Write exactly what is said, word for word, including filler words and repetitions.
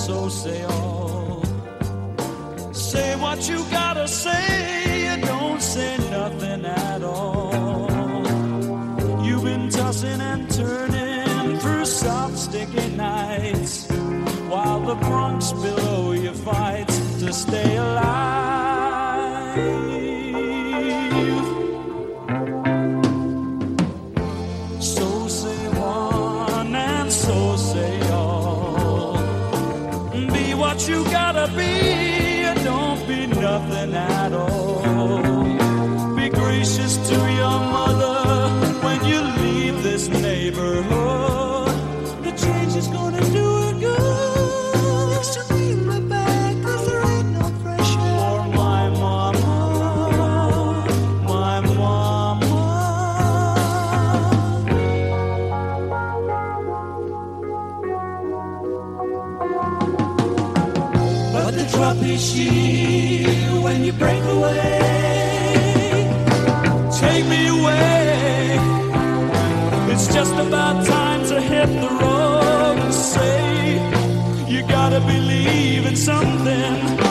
so say all. Say what you gotta say, don't say nothing at all. You've been tossing and turning through soft sticky nights, while the Bronx below you fights to stay alive. So say one and so say all. Be what you gotta be, don't be nothing at all. Be gracious to your mother when you leave this neighborhood. The change is gonna do her good. Just to leave me back, 'cause there ain't no fresh air. For my mama, my mama. But the drop is she when you break away. Take me away. It's just about time to hit the road and say you gotta believe in something.